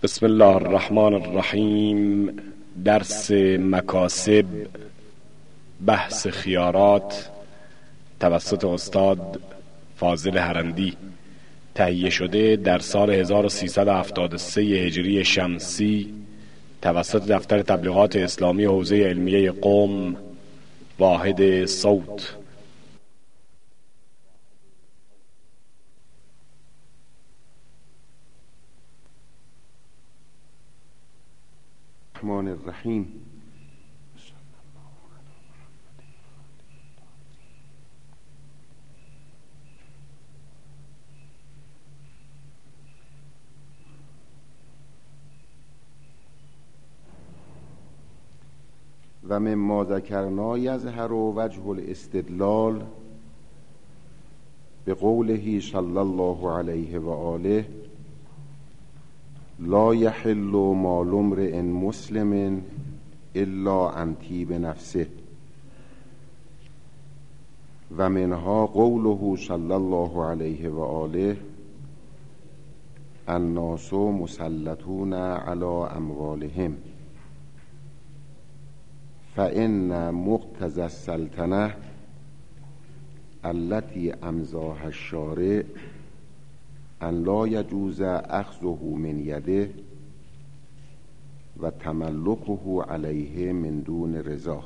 بسم الله الرحمن الرحیم. درس مکاسب، بحث خیارات توسط استاد فاضل هرندی، تهیه شده در سال 1373 هجری شمسی توسط دفتر تبلیغات اسلامی حوزه علمیه قم، واحد صوت. الرحمن الرحیم. و مما ذکرنا یظهر وجه الاستدلال بقوله صلی الله علیه و آله لا یحل مال امرئ مسلم الا عن طیب نفسه، و منها قوله صلی الله علیه و آله الناس مسلطون علی اموالهم فإن مقتضى السلطنة التي امضاها الشارع ان لا يجوز اخذه من یده و تملکه علیه من دون رضا.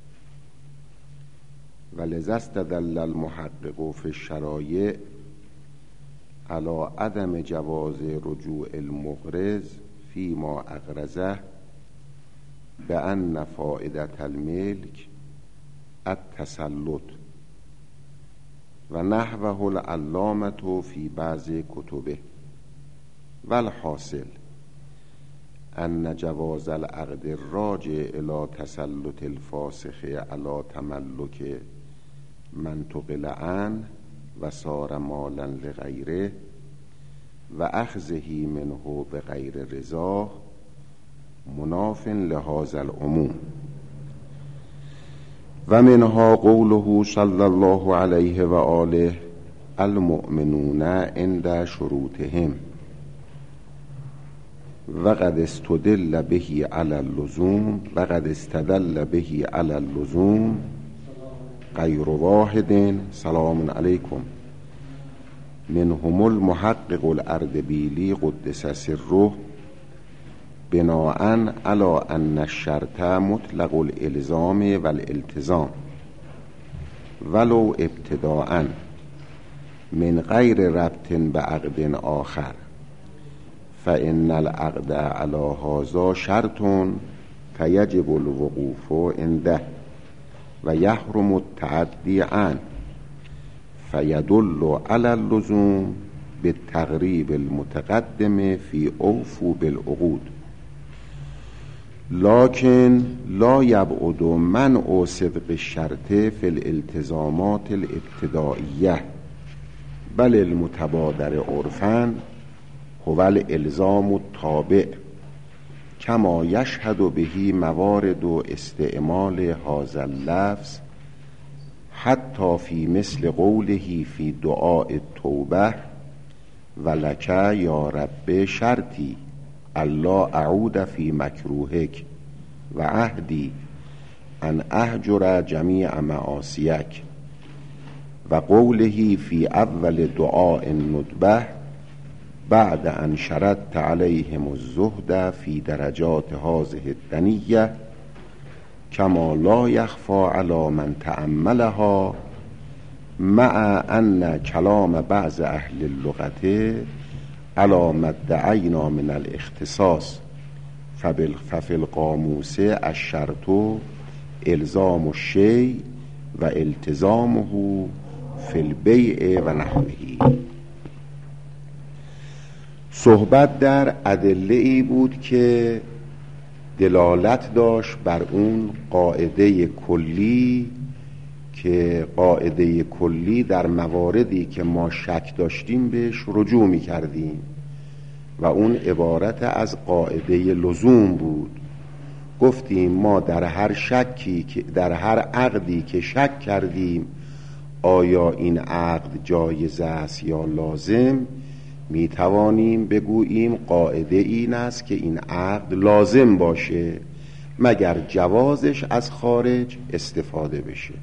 ولذا استدل المحقق فی الشرایع على عدم جواز رجوع المقرض فيما اقرضه بأن فائدة الملك التسلط، و نحوه العلامة في بعض کتبه. والحاصل ان جواز العقد الراجع الى تسلط الفاسخ على تملك من تقل عنه و صار مالا لغیره و اخذه منه بغیر رضا مناف لهذا العموم. و منها قوله صلی الله علیه و آله المؤمنون عند شروطهم و قد استدل به علی اللزوم و قد استدل به علی اللزوم غیر واحد سلام علیکم منهم المحقق الاردبیلی قدس سره بناء علی ان الشرط مطلق الالزام و الالتزام ولو ابتداء من غیر ربط بعقد آخر فإن العقد على هذا شرط فیجب الوقوف عنده و یحرم التعدی عنه فیدل علی اللزوم بالتقریب المتقدم فی اوفوا بالعقود. لكن لا يبعد منع صدق الشرط في الالتزامات الابتدائية بل المتبادر عرفا هو الالزام التابع كما يشهد به موارد استعمال هذا اللفظ حتى في مثل قوله في دعاء التوبة ولك يا رب شرطي الله اعود فی مکروهک و عهدی ان اهجر جمیع معاصیک و قوله فی اول دعاء الندبه بعد ان شرطت علیهم الزهد فی درجات هذه الدنیه کما لا یخفى علی من تأملها مع ان کلام بعض اهل اللغة على ما ادعینا من الاختصاص ففي القاموس الشرط الزام الشیء و التزامه فی البیع و نحوه. صحبت در ادله ای بود که دلالت داشت بر اون قاعده کلی که قاعده کلی در مواردی که ما شک داشتیم بهش رجوع می کردیم و اون عبارت از قاعده لزوم بود. گفتیم ما در هر شکی که در هر عقدی که شک کردیم آیا این عقد جایز است یا لازم، می توانیم بگوییم قاعده این است که این عقد لازم باشه مگر جوازش از خارج استفاده بشه.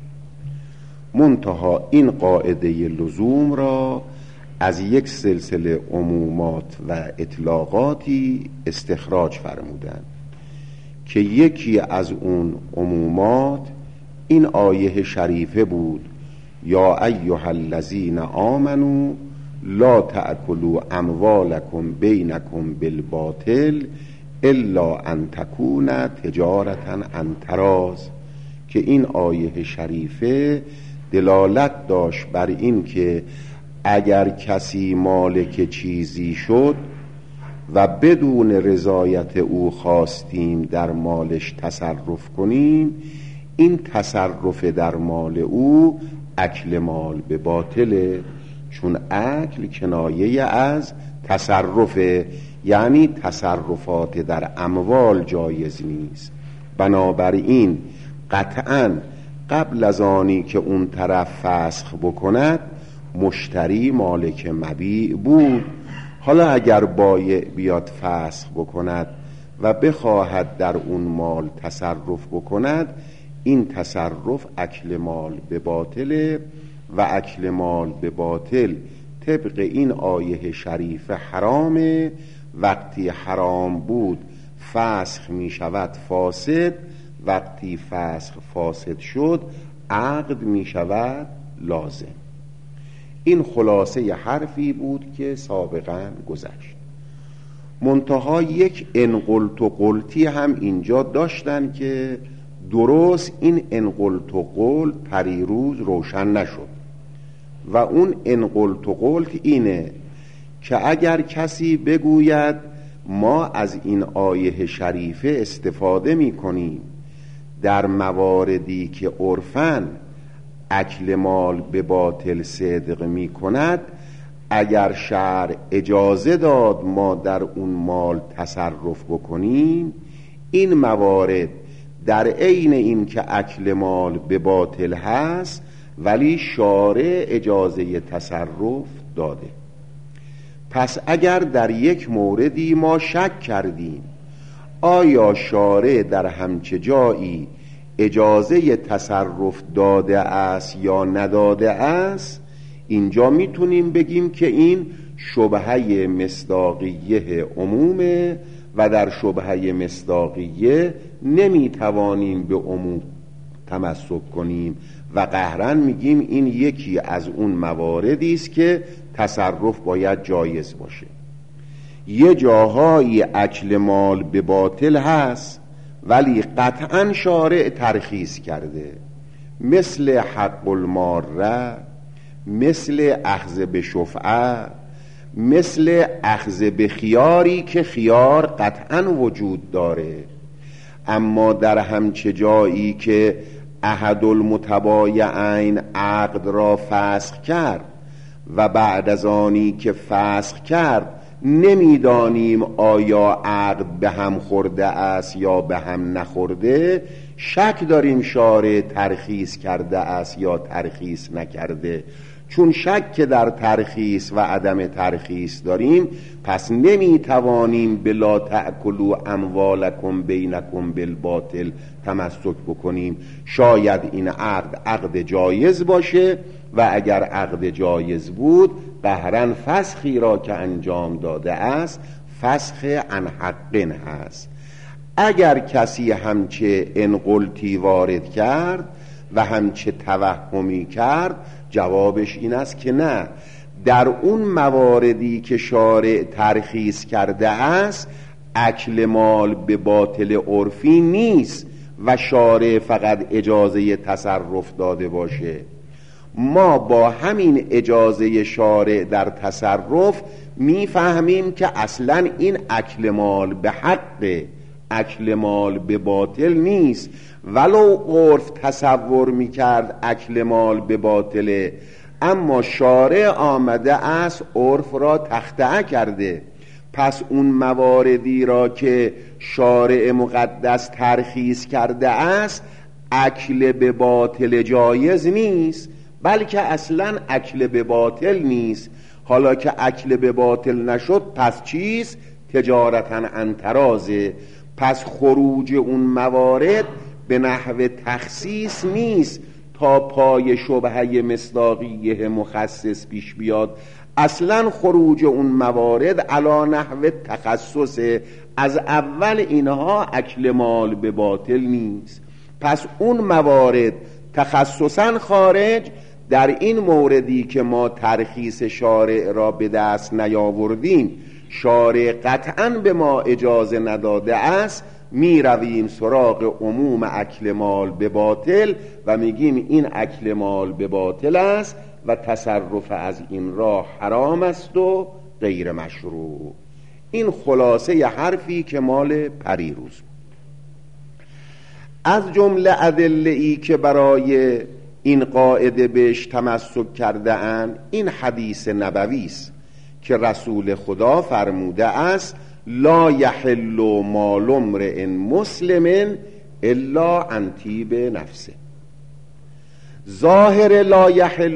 منتها این قاعده لزوم را از یک سلسله عمومات و اطلاقاتی استخراج فرمودند که یکی از اون عمومات این آیه شریفه بود: یا ایها الذین آمنوا لا تأکلوا اموالکم بینکم بالباطل الا ان تکون تجارة عن تراض، که این آیه شریفه دلالت داشت بر این که اگر کسی مالک چیزی شد و بدون رضایت او خواستیم در مالش تصرف کنیم، این تصرف در مال او اکل مال به باطله، چون اکل کنایه از تصرفه، یعنی تصرفات در اموال جایز نیست. بنابراین قطعاً قبل از آنی که اون طرف فسخ بکند مشتری مالک مبیع بود. حالا اگر بایع بیاد فسخ بکند و بخواهد در اون مال تصرف بکند، این تصرف اکل مال به باطله و اکل مال به باطل طبق این آیه شریف حرامه. وقتی حرام بود فسخ می شود فاسد، وقتی فسخ فاسد شد عقد می شود لازم. این خلاصه حرفی بود که سابقا گذشت. منتها یک انقلت و قلتی هم اینجا داشتن که درست این انقلت و قلت پریروز روشن نشد و اون انقلت و قلت اینه که اگر کسی بگوید ما از این آیه شریفه استفاده می کنیم در مواردی که عرفاً اکل مال به باطل صدق می کند، اگر شرع اجازه داد ما در اون مال تصرف بکنیم، این موارد در عین این که اکل مال به باطل هست ولی شارع اجازه تصرف داده. پس اگر در یک موردی ما شک کردیم آیا شارع در همچه جایی اجازه تصرف داده است یا نداده است، اینجا میتونیم بگیم که این شبهه مصداقیه عمومه و در شبهه مصداقیه نمیتوانیم به عموم تمسک کنیم و قهرن میگیم این یکی از اون مواردی است که تصرف باید جایز باشه. یه جاهای اکل مال به باطل هست ولی قطعا شارع ترخیص کرده، مثل حق الماره، مثل اخذ به شفعه، مثل اخذ به خیاری که خیار قطعا وجود داره. اما در همچه جایی که احد المتبایعین عقد را فسخ کرد و بعد از آنی که فسخ کرد نمیدانیم آیا عقد به هم خورده است یا به هم نخورده، شک داریم شارع ترخیص کرده است یا ترخیص نکرده. چون شک در ترخیص و عدم ترخیص داریم، پس نمیتوانیم بلا تأکلوا اموالکم بینکم بالباطل تمسک بکنیم. شاید این عقد جایز باشه و اگر عقد جایز بود قهرن فسخی را که انجام داده است فسخ عن حقن هست. اگر کسی همچه انقلتی وارد کرد و همچه توهمی کرد، جوابش این است که نه، در اون مواردی که شارع ترخیص کرده است اکل مال به باطل عرفی نیست و شارع فقط اجازه تصرف داده باشه. ما با همین اجازه شارع در تصرف میفهمیم که اصلا این اکل مال به حق، اکل مال به باطل نیست. ولو عرف تصور میکرد اکل مال به باطله، اما شارع آمده است عرف را تخطئه کرده. پس اون مواردی را که شارع مقدس ترخیص کرده است اکل به باطل جایز نیست، بلکه اصلا اکل به باطل نیست. حالا که اکل به باطل نشد پس چیست؟ تجارتا عن ترازه. پس خروج اون موارد به نحو تخصیص نیست تا پای شبهه مصداقیه مخصص پیش بیاد. اصلا خروج اون موارد علا نحو تخصصه. از اول اینها اکل مال به باطل نیست. پس اون موارد تخصصا خارج. در این موردی که ما ترخیص شارع را به دست نیاوردیم، شارع قطعا به ما اجازه نداده است، می رویم سراغ عموم اکل مال به باطل و میگیم این اکل مال به باطل است و تصرف از این راه حرام است و غیر مشروع. این خلاصه حرفی که مال پریروز. از جمله ادله‌ای که برای این قاعده بهش تمسک کرده اند این حدیث نبوی است که رسول خدا فرموده است لا یحل مال امرئ مسلم الا عن طیب نفسه. ظاهر لا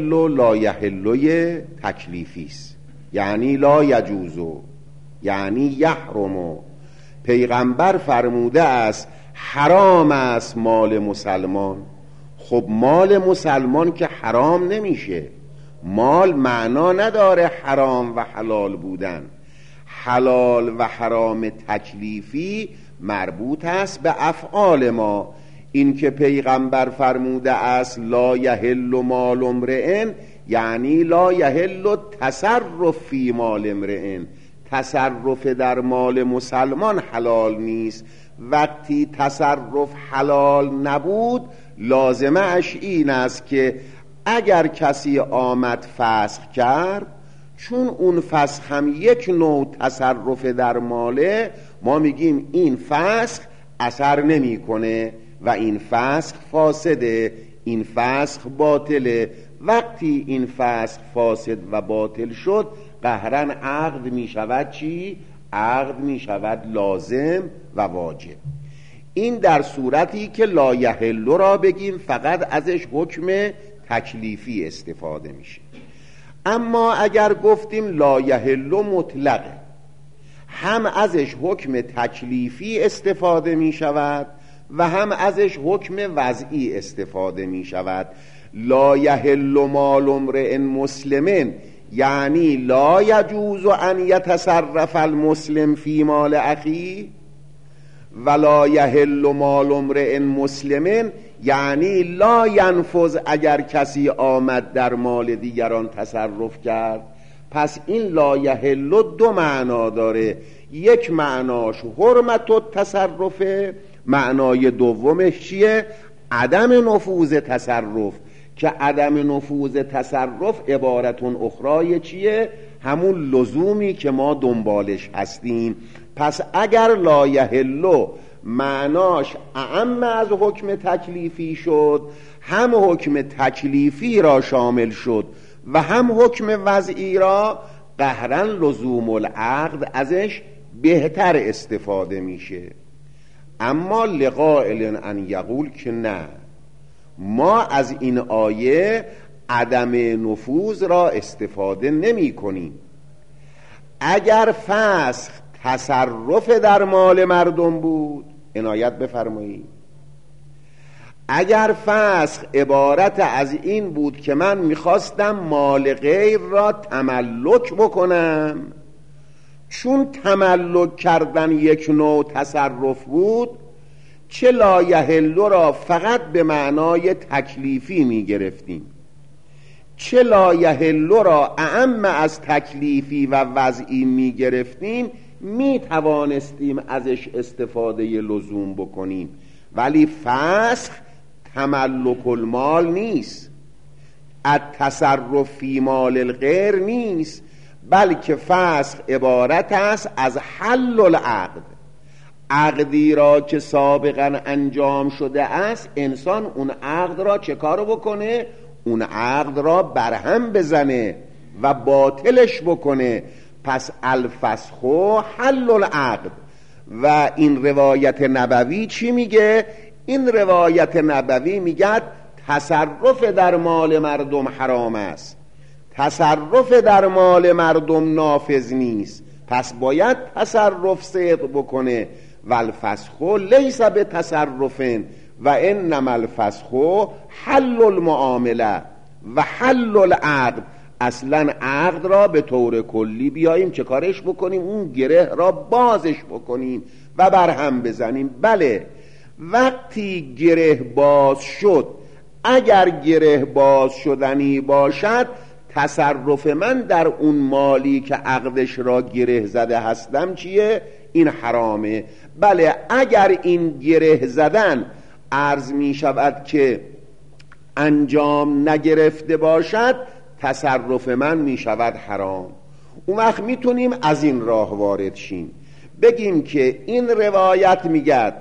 یحل تکلیفی است، یعنی لا یجوزو، یعنی یحرمو. پیغمبر فرموده است حرام است مال مسلمان. خب مال مسلمان که حرام نمیشه. مال معنا نداره حرام و حلال بودن. حلال و حرام تکلیفی مربوط است به افعال ما. این که پیغمبر فرموده است لا یحل مال امرئ، یعنی لا یحل تصرف فی مال امرئ. تصرف در مال مسلمان حلال نیست. وقتی تصرف حلال نبود لازمه اش این است که اگر کسی آمد فسخ کرد، چون اون فسخ هم یک نوع تصرف در ماله، ما میگیم این فسخ اثر نمیکنه و این فسخ فاسده، این فسخ باطله. وقتی این فسخ فاسد و باطل شد قهرن عقد میشود چی؟ عقد میشود لازم و واجب. این در صورتی که لا یحل را بگیم فقط ازش حکم تکلیفی استفاده میشه. اما اگر گفتیم لا یحل مطلقه، هم ازش حکم تکلیفی استفاده میشود و هم ازش حکم وضعی استفاده میشود. لا یحل مال امرئ مسلم، یعنی لا یجوز ان یتصرف المسلم فی مال اخی، ولا یحل مال امرئ مسلم، یعنی لا ینفذ اگر کسی آمد در مال دیگران تصرف کرد. پس این لا یحل دو معنا داره. یک معناش حرمت التصرف، معنای دومش چیه؟ عدم نفوذ تصرف، که عدم نفوذ تصرف عبارتون اخرای چیه؟ همون لزومی که ما دنبالش هستیم. پس اگر لا یحل معناش اعم از حکم تکلیفی شد، هم حکم تکلیفی را شامل شد و هم حکم وضعی را، قهرن لزوم العقد ازش بهتر استفاده میشه. اما لقائل ان یقول که نه، ما از این آیه عدم نفوذ را استفاده نمی کنیم. اگر فسخ تصرف در مال مردم بود، عنایت بفرمایید، اگر فسخ عبارت از این بود که من میخواستم مال غیر را تملک بکنم، چون تملک کردن یک نوع تصرف بود، چه لا یحل را فقط به معنای تکلیفی می گرفتیم، چه لا یحل را اعم از تکلیفی و وضعی می گرفتیم، می توانستیم ازش استفاده لزوم بکنیم. ولی فسخ تملک المال نیست، التصرف فی مال الغیر نیست، بلکه فسخ عبارت است از حل العقد. عقدی را که سابقا انجام شده است، انسان اون عقد را چه کار بکنه؟ اون عقد را برهم بزنه و باطلش بکنه. پس الفسخ حل العقد. و این روایت نبوی چی میگه؟ این روایت نبوی میگه تصرف در مال مردم حرام است. تصرف در مال مردم نافذ نیست، پس باید تصرف صدق بکنه. و الفسخ لیس به تصرف و انما الفسخ حل المعامله و حل العقد. اصلا عقد را به طور کلی بیاییم چه کارش بکنیم؟ اون گره را بازش بکنیم و برهم بزنیم. بله، وقتی گره باز شد، اگر گره باز شدنی باشد، تصرف من در اون مالی که عقدش را گره زده هستم چیه؟ این حرامه. بله، اگر این گره زدن عرض می شود که انجام نگرفته باشد، تصرف من می شود حرام. اون وقت میتونیم از این راه وارد شیم، بگیم که این روایت میگه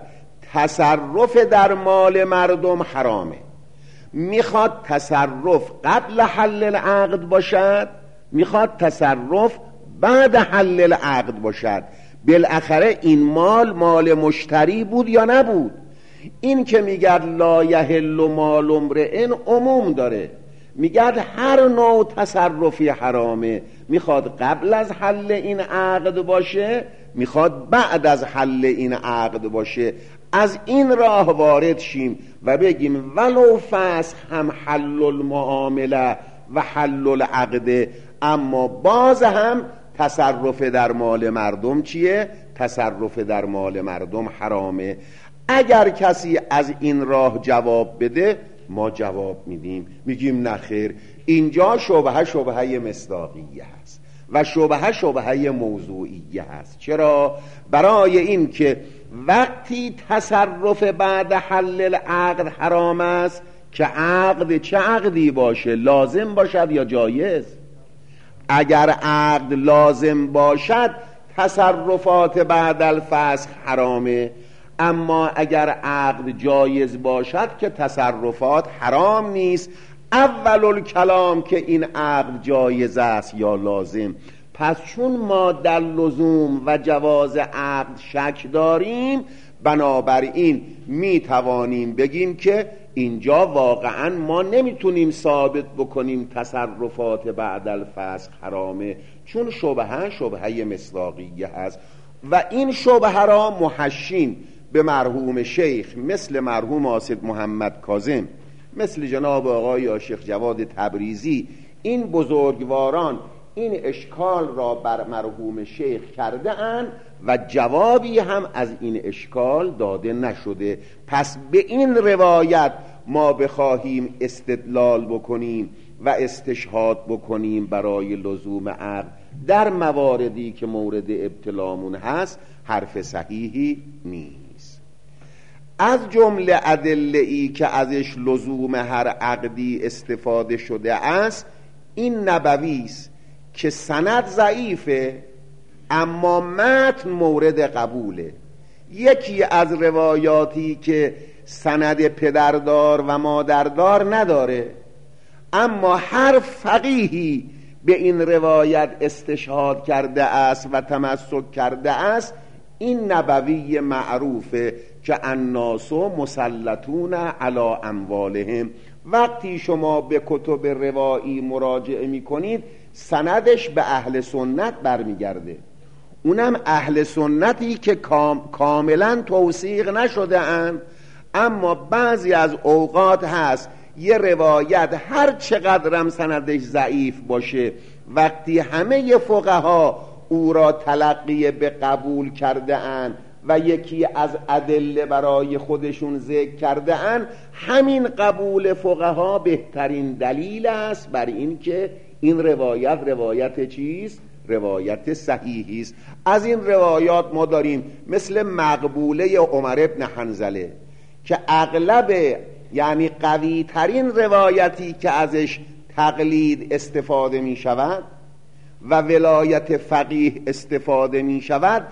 تصرف در مال مردم حرامه، میخواد تصرف قبل حل العقد باشد، میخواد تصرف بعد حل العقد باشد. بالاخره این مال مشتری بود یا نبود؟ این که میگه لا یحل مال امرئ عموم داره، میگه هر نوع تصرفی حرامه، میخواد قبل از حل این عقد باشه، میخواد بعد از حل این عقد باشه. از این راه وارد شیم و بگیم ولو فسخ هم حل المعامله و حل العقد، اما باز هم تصرف در مال مردم چیه؟ تصرف در مال مردم حرامه. اگر کسی از این راه جواب بده، ما جواب میدیم، میگیم نخیر، اینجا شبهه مصداقیه هست و شبهه موضوعیه هست. چرا؟ برای این که وقتی تصرف بعد حل العقد حرام است که عقد چه عقدی باشه، لازم باشد یا جایز. اگر عقد لازم باشد تصرفات بعد الفسخ حرامه، اما اگر عقد جایز باشد که تصرفات حرام نیست. اول الکلام که این عقد جایز است یا لازم. پس چون ما در لزوم و جواز عقد شک داریم، بنابراین می توانیم بگیم که اینجا واقعا ما نمیتونیم ثابت بکنیم تصرفات بعد الفسخ حرامه، چون شبهه مصداقیه هست. و این شبهه را محشین به مرحوم شیخ مثل مرحوم آصد محمد کاظم، مثل جناب آقای شیخ جواد تبریزی، این بزرگواران این اشکال را بر مرحوم شیخ کرده اند و جوابی هم از این اشکال داده نشده. پس به این روایت ما بخواهیم استدلال بکنیم و استشهاد بکنیم برای لزوم عقد در مواردی که مورد ابتلامون هست، حرف صحیحی نیست. از جمله ادله‌ای که ازش لزوم هر عقدی استفاده شده است، این نبوی است که سند ضعیفه اما متن مورد قبوله. یکی از روایاتی که سند پدردار و مادردار نداره، اما هر فقیهی به این روایت استشهاد کرده است و تمسک کرده است، این نبوی معروفه که الناس مسلطون علی اموالهم. وقتی شما به کتب روایی مراجعه میکنید، سندش به اهل سنت برمیگرده، اونم اهل سنتی که کاملا توثیق نشده اند. اما بعضی از اوقات هست یه روایت هر چقدرم سندش ضعیف باشه، وقتی همه فقها او را تلقی به قبول کرده اند و یکی از ادله برای خودشون ذکر کرده اند، همین قبول فقها بهترین دلیل است بر این که این روایت چیست؟ روایت صحیحی است. از این روایات ما داریم مثل مقبوله عمر ابن حنظله که اغلب، یعنی قوی ترین روایتی که ازش تقلید استفاده می شود و ولایت فقیه استفاده می شود،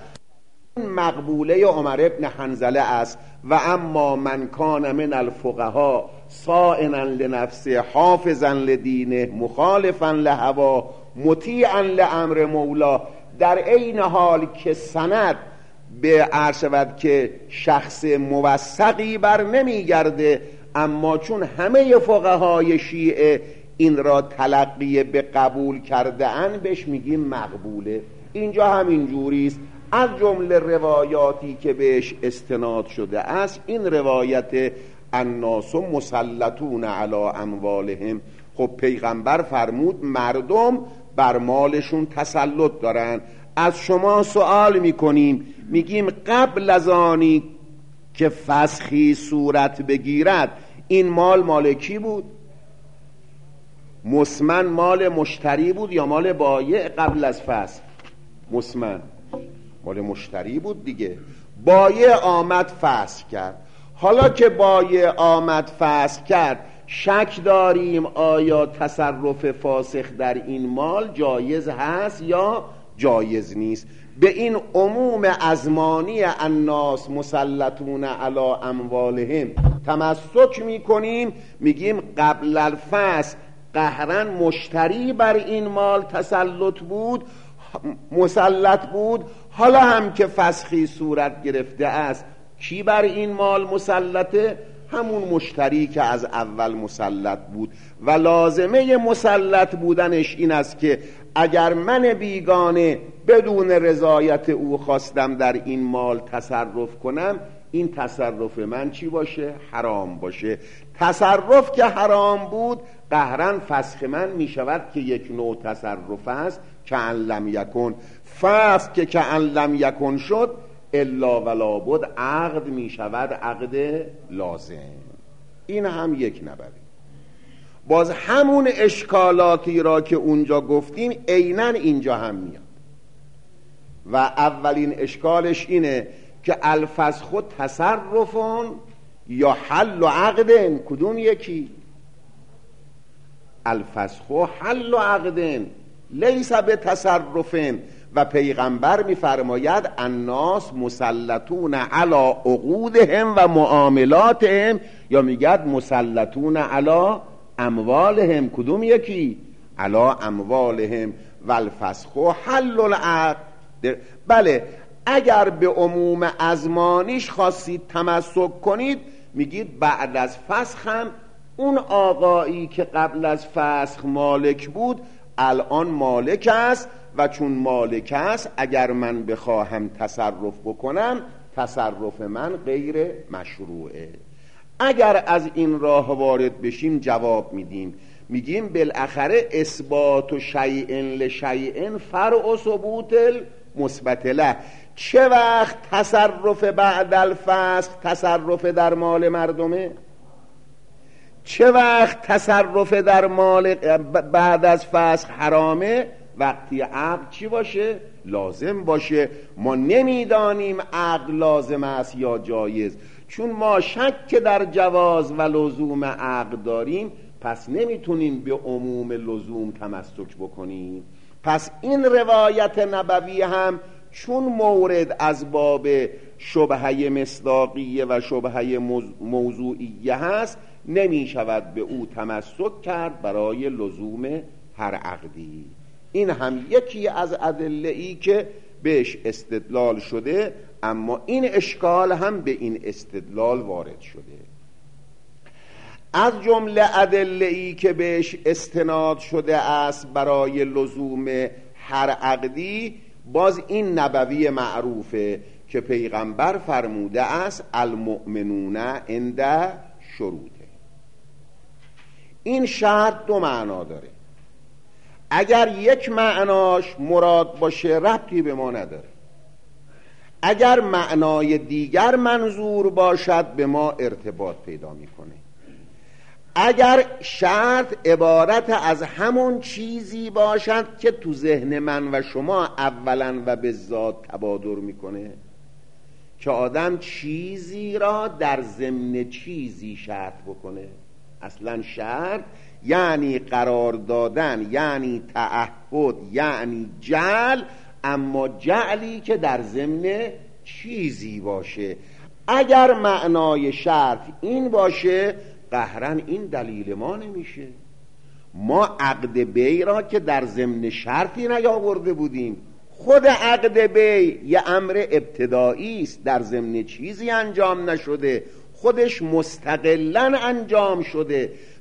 مقبوله عمر ابن حنظله است. و اما من کان من الفقها صائنا لنفسه حافظا لدینه مخالفا لهوا مطیعا لامر مولا، در عین حال که سند به عرشود که شخص موثقی بر نمیگرده، اما چون همه فقهای شیعه این را تلقی به قبول کرده اند بهش میگیم مقبوله. اینجا همین جوریست. از جمله روایاتی که بهش استناد شده است این روایت الناس مسلطون علی اموالهم. خب پیغمبر فرمود مردم بر مالشون تسلط دارن. از شما سوال میکنیم، میگیم قبل از آنی که فسخی صورت بگیرد این مال کی بود؟ مسمن مال مشتری بود یا مال بایع؟ قبل از فسخ مسمن مال مشتری بود دیگه. بایع آمد فسخ کرد. حالا که بایع آمد فسخ کرد شک داریم آیا تصرف فاسخ در این مال جایز هست یا جایز نیست. به این عموم ازمانی الناس مسلطون علی اموالهم تمسک میکنیم، میگیم قبل الفسخ قهرن مشتری بر این مال مسلط بود. حالا هم که فسخی صورت گرفته است کی بر این مال مسلطه؟ همون مشتری که از اول مسلط بود. و لازمه مسلط بودنش این است که اگر من بیگانه بدون رضایت او خواستم در این مال تصرف کنم، این تصرف من چی باشه؟ حرام باشه. تصرف که حرام بود قهرن فسخ من می شود که یک نوع تصرف است که ان لم یکن. فسخ که ان لم یکن شد الا ولا بد عقد می شود عقد لازم. این هم یک نبوی. باز همون اشکالاتی را که اونجا گفتیم عیناً اینجا هم میاد. و اولین اشکالش اینه که الفسخ تصرفون یا حل و عقدن، کدوم یکی؟ الفسخ حل و عقدن لیس به تصرفن. و پیغمبر میفرماید الناس مسلطون علی عقودهم و معاملاتهم، یا میگد مسلطون علی اموالهم، کدوم یکی؟ علی اموالهم و الفسخ حل العقد. بله اگر به عموم ازمانیش خواستید تمسک کنید میگید بعد از فسخ هم اون آقایی که قبل از فسخ مالک بود الان مالک است و چون مالک است اگر من بخواهم تصرف بکنم تصرف من غیر مشروعه. اگر از این راه وارد بشیم جواب میدیم، میگیم بالاخره اثبات شیء لشیء فرع ثبوت المثبت له. چه وقت تصرف بعد الفسخ تصرف در مال مردمه؟ چه وقت تصرف در مال بعد از فسخ حرامه؟ وقتی عقد چی باشه؟ لازم باشه. ما نمیدانیم عقد لازم است یا جایز، چون ما شک در جواز و لزوم عقد داریم پس نمیتونیم به عموم لزوم تمسک بکنیم. پس این روایت نبوی هم چون مورد از باب شبهه مصداقیه و شبهه موضوعیه هست نمی شود به او تمسک کرد برای لزوم هر عقدی. این هم یکی از ادله‌ای که بهش استدلال شده، اما این اشکال هم به این استدلال وارد شده. از جمله ادله‌ای که بهش استناد شده است برای لزوم هر عقدی باز این نبوی معروفه که پیغمبر فرموده است المؤمنون عند شروطه. این شرط دو معنا داره. اگر یک معناش مراد باشه ربطی به ما نداره، اگر معنای دیگر منظور باشد به ما ارتباط پیدا میکنه. اگر شرط عبارت از همون چیزی باشد که تو ذهن من و شما اولا و به ذات تبادر میکنه که آدم چیزی را در ضمن چیزی شرط بکنه. اصلا شرط یعنی قرار دادن، یعنی تعهد، یعنی جعل، اما جعلی که در ضمن چیزی باشه. اگر معنای شرط این باشه قهرن این دلیل ما نمیشه. ما عقد بی را که در ضمن شرطی نیاورده بودیم. خود عقد بی یه امر ابتدایی است، در ضمن چیزی انجام نشده، خودش مستقلاً انجام شده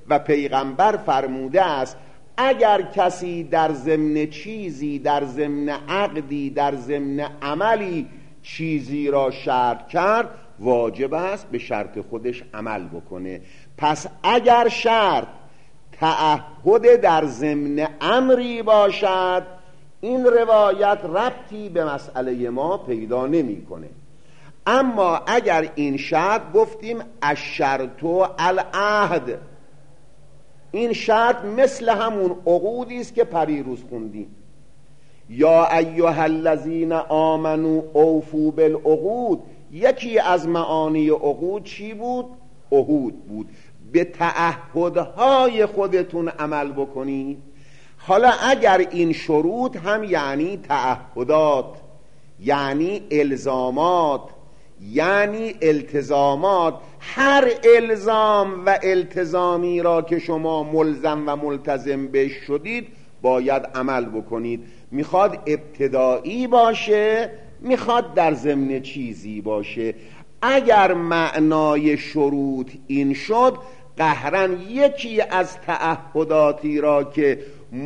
و پیغمبر فرموده است اگر کسی در ضمن چیزی، در ضمن عقدی، در ضمن عملی چیزی را شرط کرد، واجب است به شرط خودش عمل بکنه. پس اگر شرط تعهد در ضمن امری باشد، این روایت ربطی به مسئله ما پیدا نمی‌کنه. اما اگر این شرط گفتیم الشرط العهد، این شرط مثل همون عقودی است که پریروز خوندیم، یا ایها الذین آمنوا اوفوا بالعقود. یکی از معانی عقود چی بود؟ عهود بود. به تعهدهای خودتون عمل بکنید. حالا اگر این شروط هم یعنی تعهدات، یعنی الزامات، یعنی التزامات، هر الزام و التزامی را که شما ملزم و ملتزم بهش شدید باید عمل بکنید. میخواد ابتدایی باشه، میخواد در ضمن چیزی باشه. اگر معنای شروط این شد، قهرن یکی از تعهداتی را که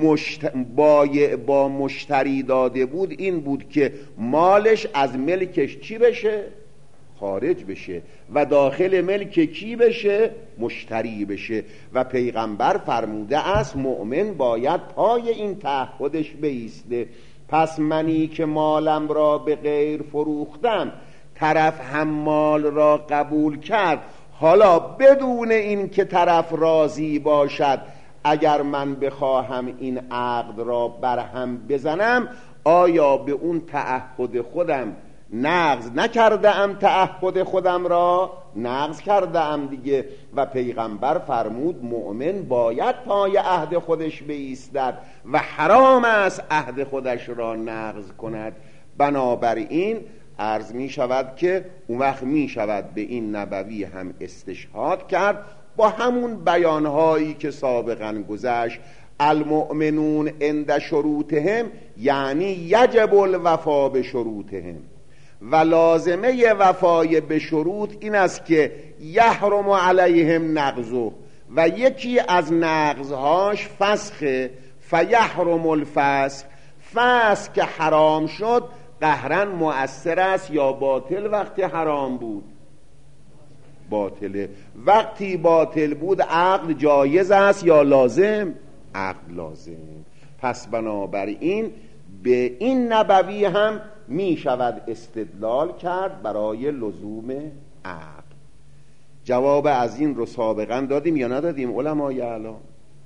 با مشتری داده بود این بود که مالش از ملکش چی بشه؟ خارج بشه و داخل ملک کی بشه؟ مشتری بشه. و پیغمبر فرموده است مؤمن باید پای این تعهدش بایسته. پس منی که مالم را به غیر فروختم، طرف هم مال را قبول کرد، حالا بدون این که طرف راضی باشد اگر من بخواهم این عقد را برهم بزنم، آیا به اون تعهد خودم نقض نکرده ام؟ تعهد خودم را نقض کرده ام دیگه. و پیغمبر فرمود مؤمن باید پای عهد خودش بایستد و حرام است عهد خودش را نقض کند. بنابراین عرض می شود که اون وقت می شود به این نبوی هم استشهاد کرد با همون بیانهایی که سابقا گذشت. المؤمنون عند شروطهم یعنی یجب الوفا به شروطهم، و لازمه وفای به شروط این است که یحرم علیهم نقضه، و یکی از نقضهاش فسخه، فیحرم الفسخ. فسخ که حرام شد قهرن مؤثر است یا باطل؟ وقتی حرام بود باطله. وقتی باطل بود عقد جایز است یا لازم؟ عقد لازم. پس بنابراین به این نبوی هم می شود استدلال کرد برای لزوم عقد. جواب از این رو سابقا دادیم یا ندادیم علمای اعلام؟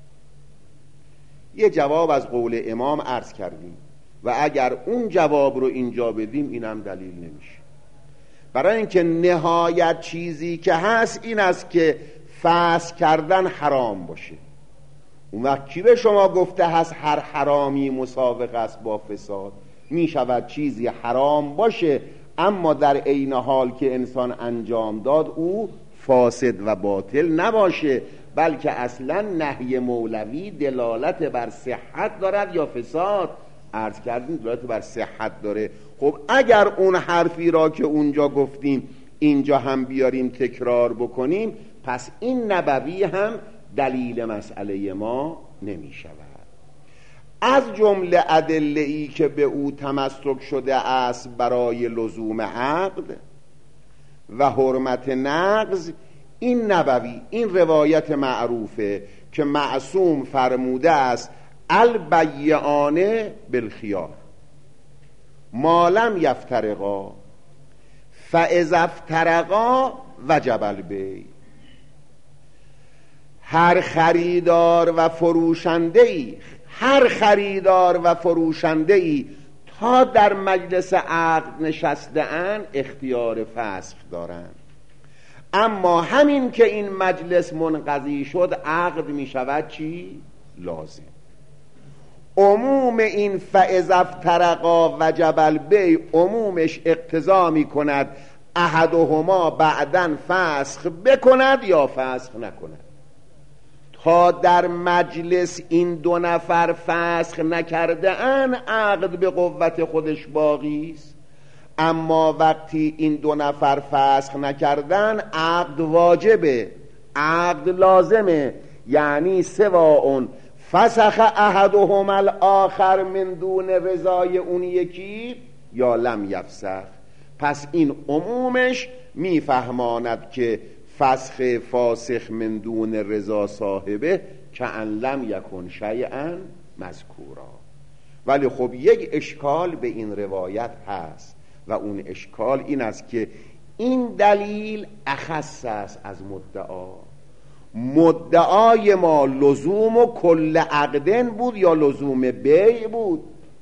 یه جواب از قول امام عرض کردیم و اگر اون جواب رو اینجا بدیم اینم دلیل نمیشه، برای اینکه نهایت چیزی که هست این است که فسخ کردن حرام باشه. اون وقت کی به شما گفته هست هر حرامی مساوق است با فساد؟ می شود چیزی حرام باشه اما در عین حال که انسان انجام داد او فاسد و باطل نباشه، بلکه اصلا نهی مولوی دلالت بر صحت دارد یا فساد؟ عرض کردیم دلالت بر صحت داره. خب اگر اون حرفی را که اونجا گفتیم اینجا هم بیاریم تکرار بکنیم، پس این نبوی هم دلیل مسئله ما نمی شود. از جمله ادله‌ای که به او تمسک شده است برای لزوم عقد و حرمت نقض، این نبوی، این روایت معروفه که معصوم فرموده است البیعان بالخیار ما لم یفترقا فاذا افترقا وجب البیع. هر خریدار و فروشنده‌ای تا در مجلس عقد نشسته اند اختیار فسخ دارند، اما همین که این مجلس منقضی شد عقد می شود چی؟ لازم. عموم این فاذا افترقا وجب البیع عمومش اقتضا می کند احدهما بعداً فسخ بکند یا فسخ نکند. تا در مجلس این دو نفر فسخ نکرده ان عقد به قوت خودش باقی است، اما وقتی این دو نفر فسخ نکردن عقد واجبه، عقد لازمه. یعنی سواء فسخ احدهم الاخر من دون رضای اون یکی یا لم یفسخ. پس این عمومش میفهماند که فسخ فاسخ من دون رضا صاحبه کأن لم یکن شیئا مذکورا. ولی خب یک اشکال به این روایت هست و اون اشکال این است که این دلیل اخص است از مدعا. مدعای ما لزوم و کل عقدن بود یا لزوم بیع بود؟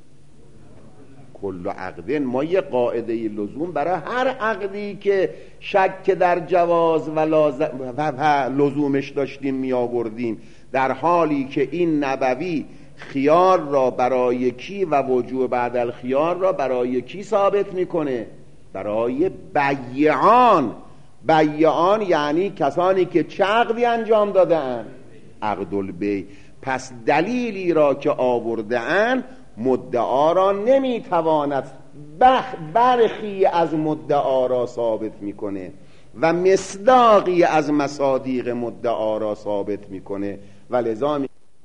کل عقدن. ما یه قاعده لزوم برای هر عقدی که شک در جواز و لزومش داشتیم می آوردیم، در حالی که این نبوی خیار را برای کی و وجوب بعد الخیار را برای کی ثابت میکنه؟ برای بیعان. بیعان یعنی کسانی که چه عقدی انجام دادن؟ عقد البیع. پس دلیلی را که آورده اند مدعا را نمیتواند برخی از مدعا را ثابت میکنه و مصداقی از مصادیق مدعا را ثابت میکنه و لذا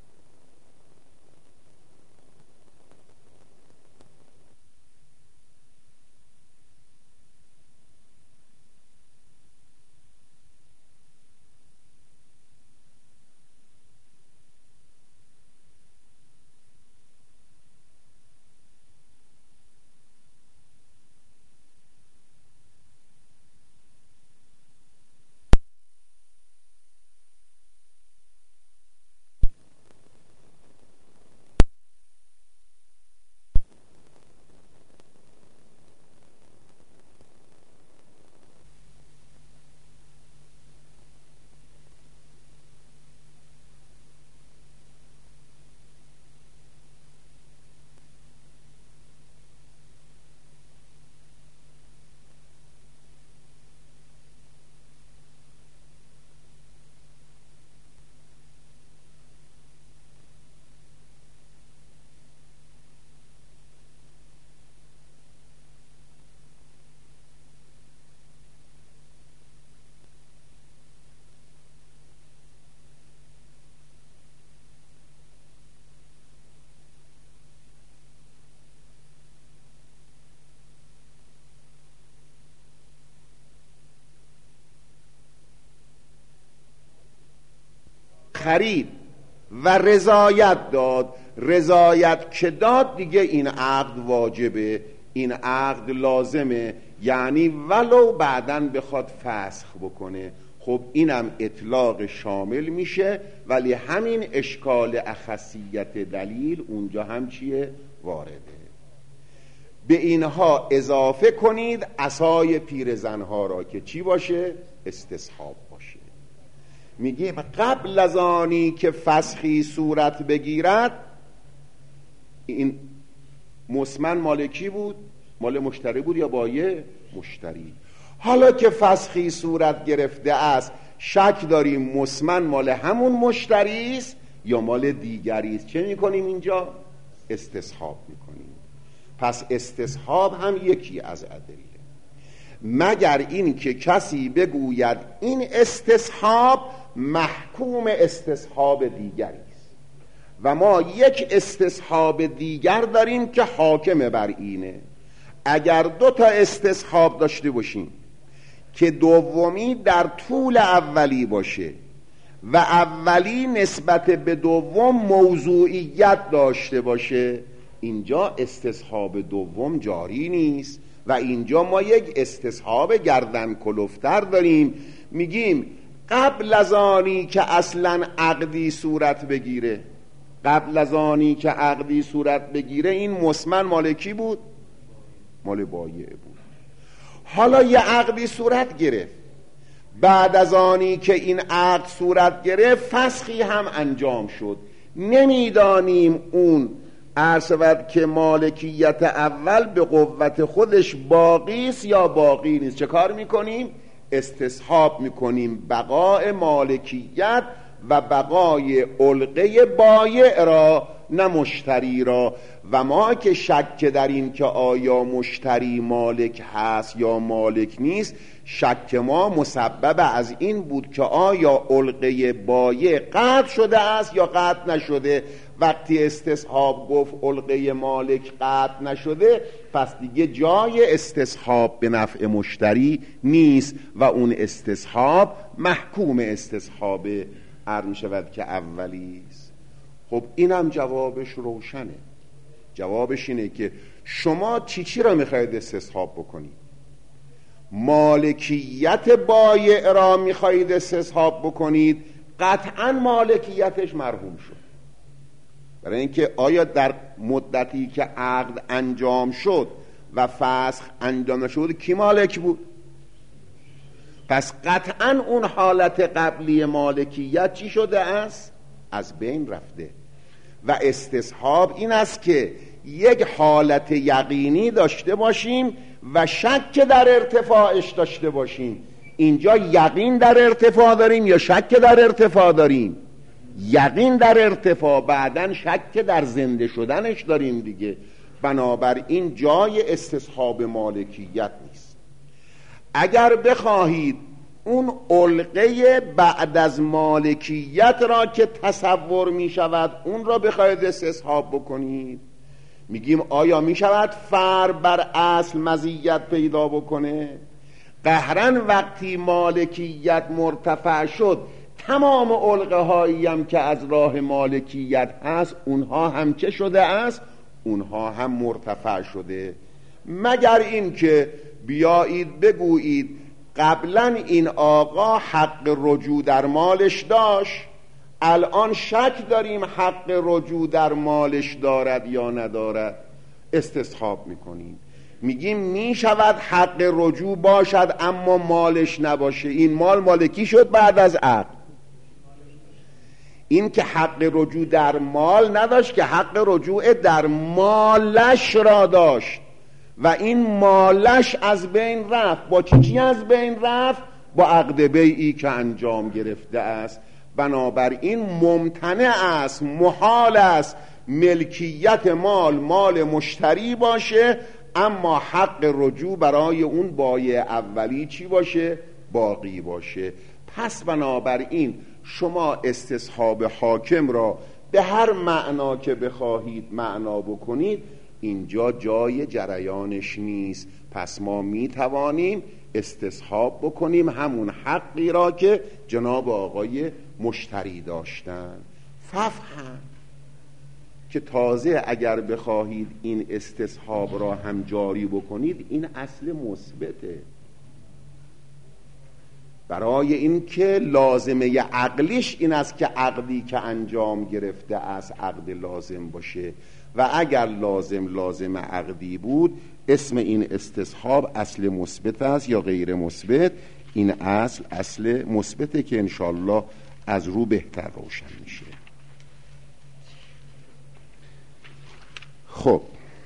خرید و رضایت داد. رضایت که داد دیگه این عقد واجبه، این عقد لازمه، یعنی ولو بعداً بخواد فسخ بکنه. خب اینم اطلاق شامل میشه، ولی همین اشکال اخصیت دلیل اونجا هم چیه؟ وارده. به اینها اضافه کنید عصای پیرزنها را که چی باشه؟ استصحاب باشه. میگیم قبل از آنی که فسخی صورت بگیرد، این مسمن مال کی بود؟ مال مشتری بود یا بایع؟ مشتری. حالا که فسخی صورت گرفته است، شک داریم مسمن مال همون مشتری است یا مال دیگری است. چه میکنیم اینجا؟ استصحاب میکنیم. پس استصحاب هم یکی از ادله، مگر این که کسی بگوید این استصحاب محکوم استصحاب دیگری است و ما یک استصحاب دیگر داریم که حاکم بر اینه. اگر دو تا استصحاب داشته باشیم که دومی در طول اولی باشه و اولی نسبت به دوم موضوعیت داشته باشه، اینجا استصحاب دوم جاری نیست و اینجا ما یک استصحاب گردن کلفتر داریم. میگیم قبل از آنی که اصلا عقدی صورت بگیره، قبل از آنی که عقدی صورت بگیره، این مسمن مال کی بود؟ مال بایع بود. حالا یه عقدی صورت گرفت، بعد از آنی که این عقد صورت گرفت فسخی هم انجام شد. نمیدانیم اون عرض که مالکیت اول به قوت خودش باقی است یا باقی نیست. چه کار میکنیم؟ استصحاب میکنیم بقاء مالکیت و بقای علقه بایع را نه مشتری را. و ما که شک در این که آیا مشتری مالک هست یا مالک نیست، شک ما مسبب از این بود که آیا علقه بایع قطع شده است یا قطع نشده. وقتی استصحاب گفت علقه مالک قطع نشده، پس دیگه جای استصحاب به نفع مشتری نیست و اون استصحاب محکوم استصحاب عرض می شود که اولیست. خب اینم جوابش روشنه. جوابش اینه که شما چی را میخواید استصحاب بکنید؟ مالکیت بایع را میخواید استصحاب بکنید، قطعا مالکیتش مرحوم شد. برای اینکه آیا در مدتی که عقد انجام شد و فسخ انجام نشد کی مالک بود؟ پس قطعا اون حالت قبلی مالکیت چی شده است؟ از بین رفته. و استصحاب این است که یک حالت یقینی داشته باشیم و شک در ارتفاعش داشته باشیم. اینجا یقین در ارتفاع داریم یا شک در ارتفاع داریم؟ یقین در ارتفاع، بعدن شک در زنده شدنش داریم دیگه. بنابراین جای استصحاب مالکیت نیست. اگر بخواهید اون علقه بعد از مالکیت را که تصور می شود اون را بخواهید استصحاب بکنید، میگیم آیا می شود فرع بر اصل مزیت پیدا بکنه؟ قهرن وقتی مالکیت مرتفع شد، تمام علقه هایی هم که از راه مالکیت هست اونها هم چه شده است؟ اونها هم مرتفع شده. مگر این که بیایید بگویید قبلا این آقا حق رجوع در مالش داشت، الان شک داریم حق رجوع در مالش دارد یا ندارد، استصحاب میکنیم. میگیم میشود حق رجوع باشد اما مالش نباشه. این مال مالکی شد بعد از عقد. این که حق رجوع در مال نداشت، که حق رجوع در مالش را داشت و این مالش از بین رفت. با چی از بین رفت؟ با عقد بیعی که انجام گرفته است. بنابراین ممتنع است، محال است ملکیت مال مشتری باشه اما حق رجوع برای اون بایع اولی چی باشه؟ باقی باشه. پس بنابراین شما استصحاب حاکم را به هر معنا که بخواهید معنا بکنید، اینجا جای جریانش نیست. پس ما می توانیم استصحاب بکنیم همون حقی را که جناب آقای مشتری داشتن. ففهم که تازه اگر بخواهید این استصحاب را هم جاری بکنید، این اصل مثبته. برای اینکه لازمه عقلیش این است که عقدی که انجام گرفته است عقد لازم باشه و اگر لازم عقدی بود، اسم این استصحاب اصل مثبت است یا غیر مثبت. این اصل مثبته که انشالله از رو بهتر روشن میشه. خب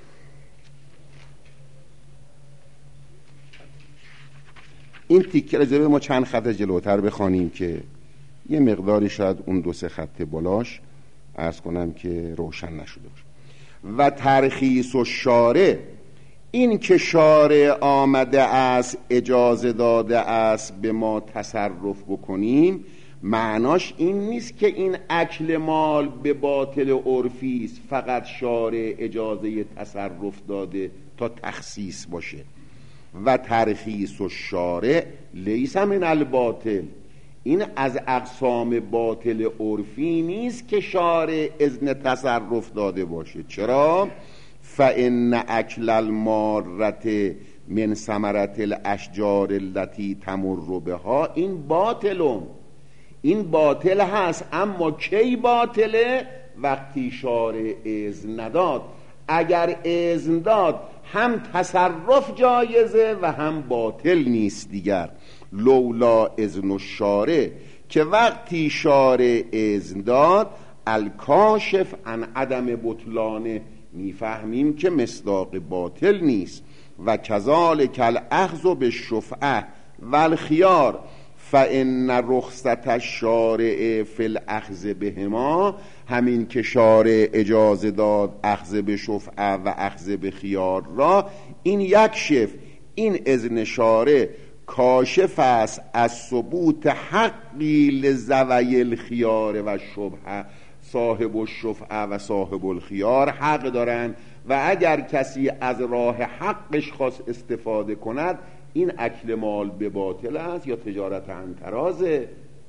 این تیکه را ما چند خط جلوتر بخوانیم که یه مقداری شاید اون 2-3 خط بالاش عرض کنم که روشن نشده باشه. و ترخیص و شارع، این که شارع آمده است اجازه داده است به ما تصرف بکنیم، معناش این نیست که این اکل مال به باطل عرفی است، فقط شارع اجازه تصرف داده تا تخصیص باشه. و ترخیص و شارع لیس من الباطل، این از اقسام باطل عرفی نیست که شارع اذن تصرف داده باشه. چرا؟ فإن اکل المارة من ثمرة الاشجار التي تمر بها، این باطلون، این باطل هست. اما کی باطله؟ وقتی شارع اذن نداد. اگر اذن داد هم تصرف جایزه و هم باطل نیست دیگر. لولا اذن الشارع، که وقتی شارع اذن داد الکاشف عن عدم بطلانه، میفهمیم که مصداق باطل نیست. و کذالک الاخذ بالشفعه والخیار فان رخصت الشارع فی الاخذ بهما، همین که شارع اجازه داد اخذ به شفعه و اخذ به خیار را، این یک این اذن شارع کاشف است از ثبوت حقی لذوی الخیار و شبهه. صاحب الشفعه و صاحب الخیار حق دارن و اگر کسی از راه حقش خواست استفاده کند، این اکل مال به باطل است یا تجارت انترازه؟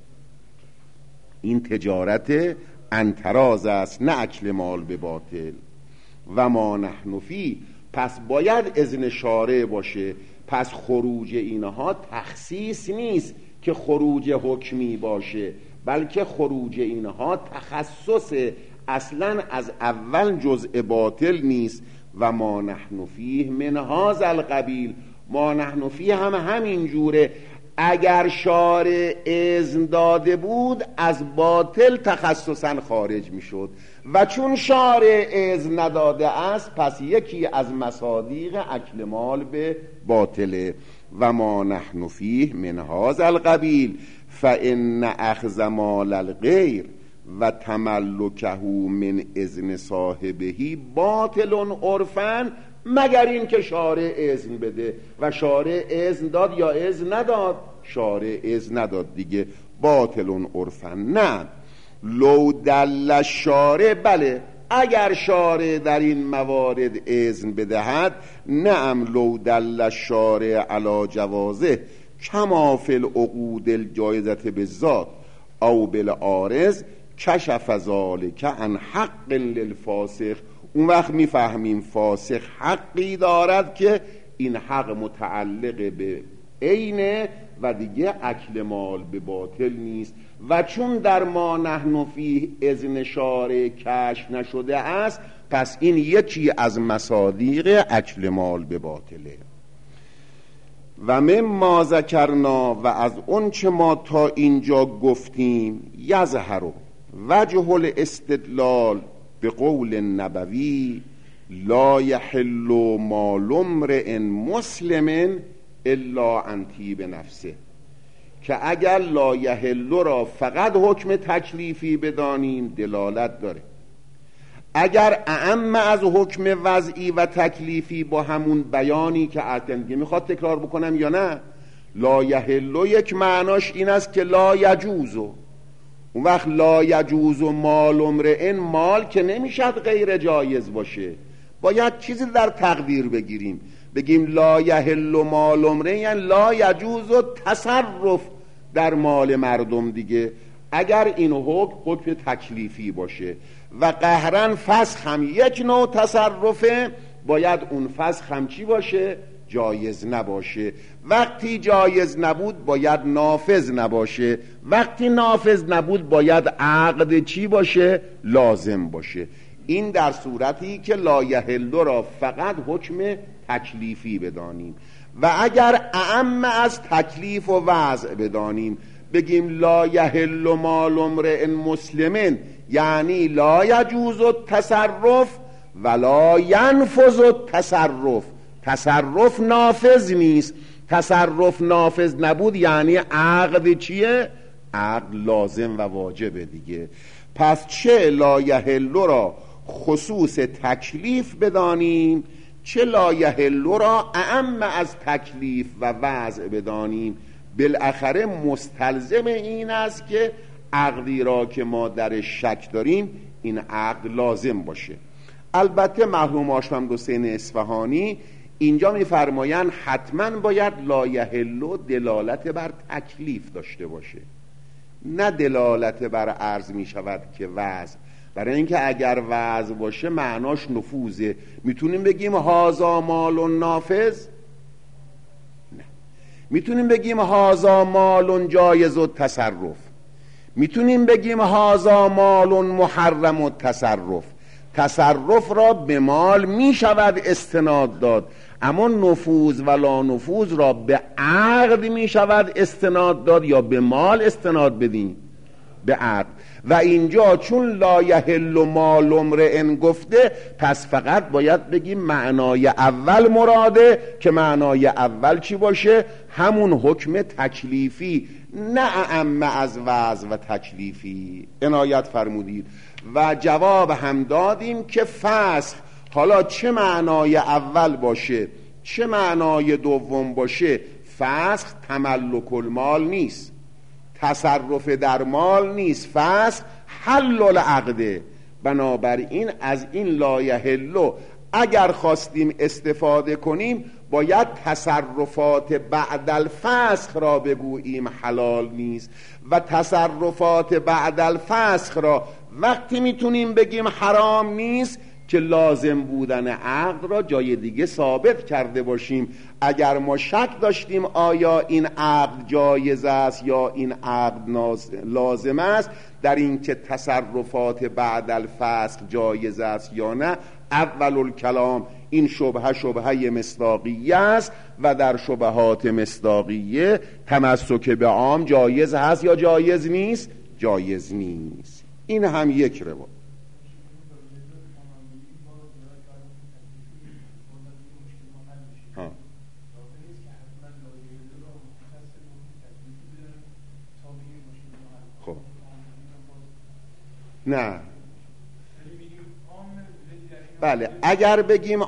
این تجارت انتراز است، نه اکل مال به باطل. و ما نحن فی، پس باید اذن شارع باشه. پس خروج اینها تخصیص نیست که خروج حکمی باشه، بلکه خروج اینها تخصص، اصلا از اول جزء باطل نیست. و ما نحن فیه من هذا القبیل، ما نحن فیه هم همین جوره. اگر شارع اذن داده بود از باطل تخصصا خارج می شد، و چون شارع اذن نداده است پس یکی از مصادیق اکل مال به باطله. و ما نحن فیه من هذا القبیل فان اخذ مال الغیر و تملکه من اذن صاحبه باطل عرفا، مگر این که شارع اذن بده. و شارع اذن داد یا اذن نداد؟ شارع اذن نداد دیگه، باطل عرفا. نه لو دل الشارع، بله اگر شارع در این موارد اذن بدهد، نعم لو دل الشارع علی جوازه کما فی العقود الجایزه بالذات او بالعارض کشف ذلک عن حق للفاسق. اون وقت میفهمیم فاسق حقی دارد که این حق متعلق به عینه و دیگه اکل مال به باطل نیست. و چون در ما نحن فیه اذن شارع کشف نشده است، پس این یکی از مصادیق اکل مال به باطله. و مما ذکرنا، و از اون چه ما تا اینجا گفتیم، یظهر وجه الاستدلال به قول نبوی لا یحل مال امرئ مسلم الا عن طیب نفسه، که اگر لا یحل را فقط حکم تکلیفی بدانیم دلالت داره. اگر اعم از حکم وضعی و تکلیفی با همون بیانی که عرض میخواد تکرار بکنم یا نه، لا یحل یک معناش این است که لا یجوزو. اون وقت لا یجوز مال امرئ، مال که نمیشد غیر جایز باشه، باید چیزی در تقدیر بگیریم، بگیم لا یحل مال امرئ یعنی لا یجوز تصرف در مال مردم دیگه. اگر این حکم تکلیفی باشه و قهرن فسخ هم یک نوع تصرفه، باید اون فسخ هم چی باشه؟ جایز نباشه. وقتی جایز نبود باید نافذ نباشه، وقتی نافذ نبود باید عقد چی باشه؟ لازم باشه. این در صورتی که لا یحل را فقط حکم تکلیفی بدانیم. و اگر اعم از تکلیف و وضع بدانیم، بگیم لا یحل مال امرئ مسلم یعنی لا یجوز التصرف ولا ینفذ التصرف، تصرف نافذ نیست. تصرف نافذ نبود یعنی عقد چیه؟ عقد لازم و واجبه دیگه. پس چه لا یحل را خصوص تکلیف بدانیم، چه لا یحل را اعم از تکلیف و وضع بدانیم، بالاخره مستلزم این است که عقدی را که ما در شک داریم این عقد لازم باشه. البته مرحوم آشمم حسین اصفهانی اینجا میفرمایند حتما باید لا یحل دلالت بر تکلیف داشته باشه، نه دلالت بر عرض میشود که وضع. برای اینکه اگر وضع باشه معناش نفوذه. میتونیم بگیم هازا مال نافذ؟ نه. میتونیم بگیم هازا مال جایز التصرف، میتونیم بگیم هازا مال محرم التصرف. تصرف را به مال میشود استناد داد، اما نفوذ و لا نفوذ را به عقد میشود استناد داد یا به مال استناد بدیم؟ به عقد. و اینجا چون لا یحل مال امرئ گفته، پس فقط باید بگیم معنای اول مراده، که معنای اول چی باشه؟ همون حکم تکلیفی، نه اعم از وضع و تکلیفی. عنایت فرمودید و جواب هم دادیم که فسخ حالا چه معنای اول باشه چه معنای دوم باشه، فسخ تملک المال نیست، تصرف در مال نیست، فسخ حل العقده. بنابراین از این لا یحل اگر خواستیم استفاده کنیم باید تصرفات بعد الفسخ را بگوییم حلال نیست و تصرفات بعد الفسخ را وقتی میتونیم بگیم حرام نیست که لازم بودن عقد را جای دیگه ثابت کرده باشیم. اگر ما شک داشتیم آیا این عقد جایز است یا این عقد لازم است در این که تصرفات بعد الفسخ جایز است یا نه، اول الکلام این شبهه مصداقیه است و در شبهات مصداقیه تمسک به عام جایز هست یا جایز نیست؟ جایز نیست. این هم یک روایت. خب نه بله، اگر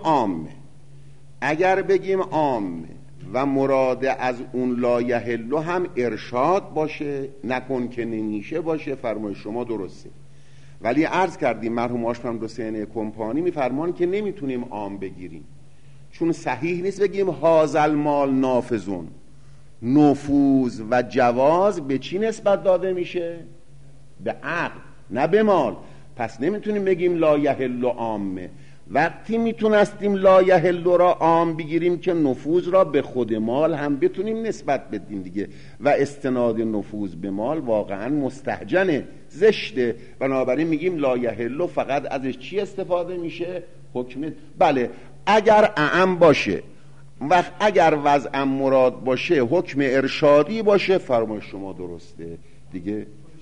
بگیم عامه و مراد از اون لا یحل هم ارشاد باشه، نکن که نمیشه باشه، فرمای شما درسته. ولی عرض کردیم مرحوم آشپم حسین کمپانی میفرمان که نمیتونیم عام بگیریم، چون صحیح نیست بگیم هازل مال نافذون. نفوذ و جواز به چی نسبت داده میشه؟ به عقد نه به مال. پس نمیتونیم بگیم لا یحل عامه. وقتی میتونستیم لا یحل را عام بگیریم که نفوذ را به خود مال هم بتونیم نسبت بدیم دیگه، و استناد نفوذ به مال واقعا مستهجنه، زشته. بنابراین میگیم لا یحل فقط ازش چی استفاده میشه؟ حکم. بله اگر اعم باشه و اگر وضع مراد باشه حکم ارشادی باشه، فرمای شما درسته دیگه.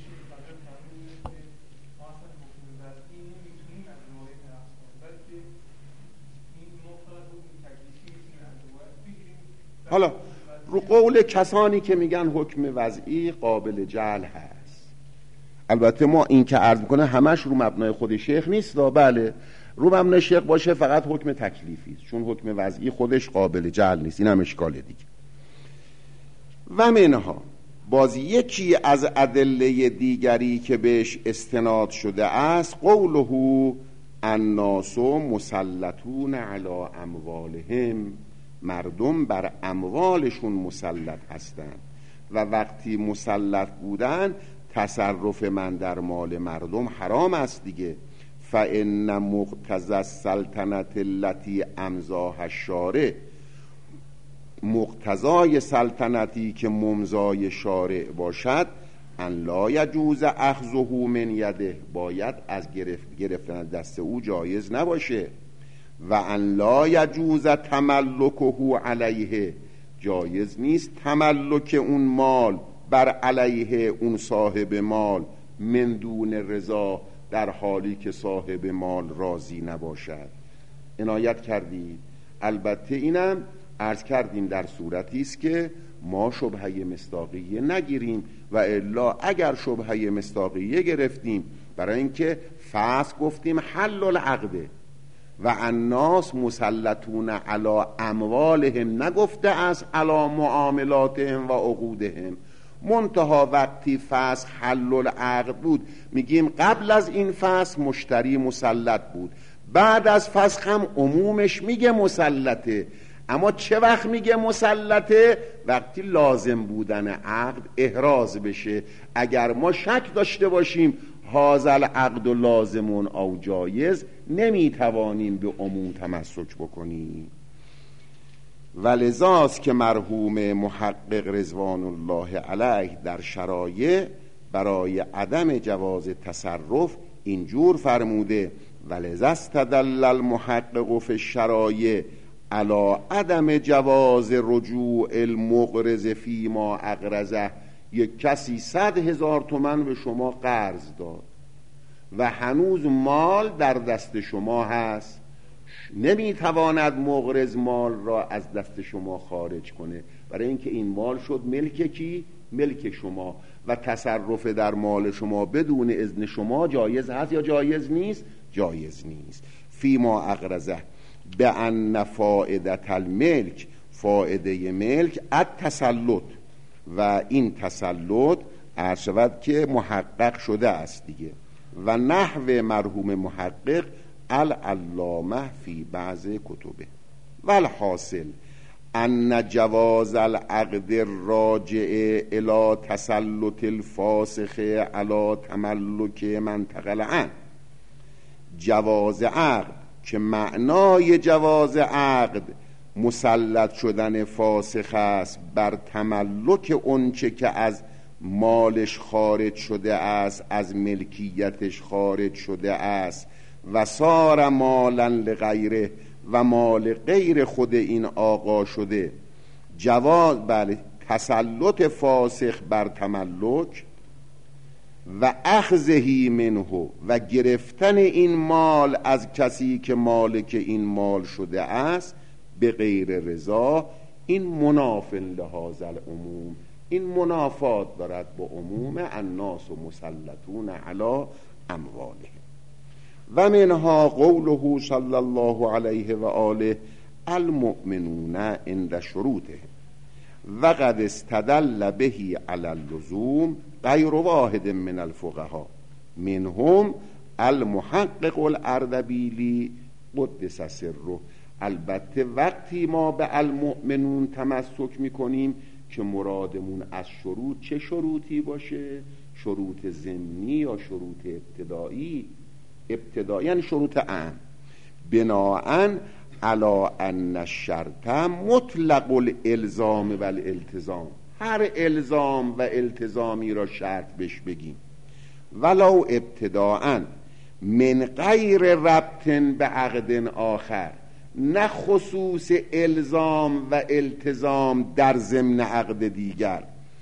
حالا رو قول کسانی که میگن حکم وضعی قابل جعل هست، البته ما این که عرض میکنه همش رو مبنای خود شیخ نیست، بله رو مبنای شیخ باشه فقط حکم تکلیفی است، چون حکم وضعی خودش قابل جعل نیست. این هم اشکال دیگه. و منها باز یکی از ادله دیگری که بهش استناد شده است قوله الناس مسلطون علی اموالهم، مردم بر اموالشون مسلط هستند و وقتی مسلط بودن تصرف من در مال مردم حرام است دیگه. فإن مقتضی السلطنة التي امضاها الشارع، مقتضای سلطنتی که ممضای شارع باشد، ان لا یجوز اخذه من یده، باید از گرفتن دست او جایز نباشه. و ان لا یجوز تملکه علیه، جایز نیست تملک اون مال بر علیه اون صاحب مال، من دون رضا، در حالی که صاحب مال راضی نباشد. عنایت کردید. البته اینم عرض کردیم در صورتی است که ما شبهه مصداقیه نگیریم، و الا اگر شبهه مصداقیه گرفتیم برای اینکه فسق گفتیم حل العقده و الناس مسلطون علی اموالهم، نگفته از علی معاملاتهم و عقودهم. منتها وقتی فسخ حل العقد بود میگیم قبل از این فسخ مشتری مسلط بود، بعد از فسخ هم عمومش میگه مسلطه. اما چه وقت میگه مسلطه؟ وقتی لازم بودن عقد احراز بشه. اگر ما شک داشته باشیم هازل عقد و لازمون او جایز، نمیتوانیم به عموم تمسک بکنیم. ولذاست که مرحوم محقق رضوان الله علیه در شرایع برای عدم جواز تصرف اینجور فرموده: ولذا استدل المحقق فی الشرایع علی عدم جواز رجوع المقرض فی ما اقرضه. یک کسی 100,000 تومان به شما قرض داد و هنوز مال در دست شما هست، نمیتواند مقرض مال را از دست شما خارج کنه، برای اینکه این مال شد ملک کی؟ ملک شما و تصرف در مال شما بدون اذن شما جایز هست یا جایز نیست؟ جایز نیست. فیما اغرزه به ان فائدة الملک، فائده ملک التسلط، و این تسلط عرض شود که محقق شده است دیگه. و نحو مرحوم محقق العلامه فی بعض کتبه. والحاصل ان جواز العقد الراجع الى تسلط الفاسخ علی تملک منطقه عنه، جواز عقد که معنای جواز عقد مسلط شدن فاسخ است بر تملک اونچه که از مالش خارج شده است، از ملکیتش خارج شده است و صار مالا لغیره، و مال غیر خود این آقا شده. جواز بله تسلط فاسخ بر تملک و اخذهی منه، و گرفتن این مال از کسی که مالک این مال شده است به غیر رضا، این مناف لهذا العموم، این منافات دارد با عموم الناس مسلطون علی اموالهم. و منها قوله صلی الله علیه و آله المؤمنون عند شروطه و قد استدل به علی اللزوم غیر واحد من الفقهاء منهم المحقق الاردبیلی قدس سره. البته وقتی ما به المؤمنون تمسک میکنیم که مرادمون از شروط چه شروطی باشه؟ شروط ضمنی یا شروط ابتدایی؟ ابتدایی یعنی شروط عام. بناءً علی ان الشرط مطلق الالزام و الالتزام، هر الزام و التزامی را شرط بش بگیم، ولو ابتداءً من غیر ربط به عقد آخر، نه خصوص الزام و التزام در ضمن عقد دیگر.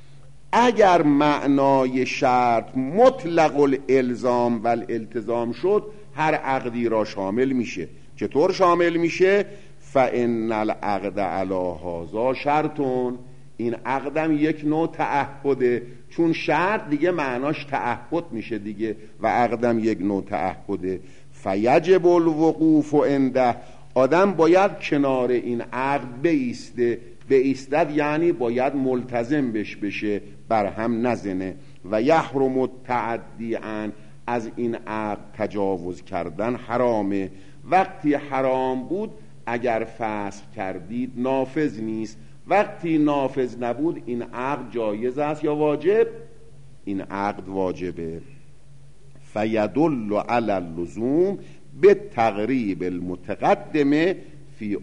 اگر معنای شرط مطلق الالزام و الالتزام شد هر عقدی را شامل میشه. چطور شامل میشه؟ فإن العقد علی هذا شرطون، این عقدم یک نوع تعهده، چون شرط دیگه معناش تعهد میشه دیگه و عقدم یک نوع تعهده. فیجب الوقوف عنده، آدم باید کنار این عقد بایسته، بایستد یعنی باید ملتزم بشه، بر هم نزنه. و یحرم التعدی عن، از این عقد تجاوز کردن حرامه. وقتی حرام بود اگر فسخ کردید نافذ نیست، وقتی نافذ نبود این عقد جایز است یا واجب؟ این عقد واجبه. فیدل علی اللزوم به تقریب المتقدمه فی